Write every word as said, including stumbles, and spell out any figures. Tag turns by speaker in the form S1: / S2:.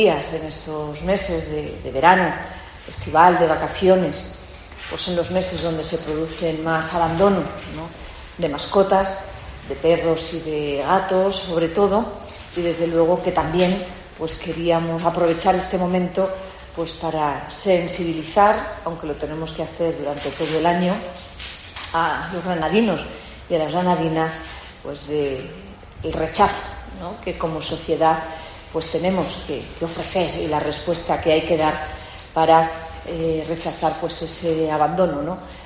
S1: días, en estos meses de, de verano, estival, de vacaciones, pues son los meses donde se producen más abandono, ¿no?, de mascotas, de perros y de gatos, sobre todo, y desde luego que también pues queríamos aprovechar este momento pues para sensibilizar, aunque lo tenemos que hacer durante todo el año, a los granadinos y a las granadinas pues de el rechazo, ¿no?, que como sociedad pues tenemos que, que ofrecer, y la respuesta que hay que dar para eh, rechazar pues ese abandono, ¿no?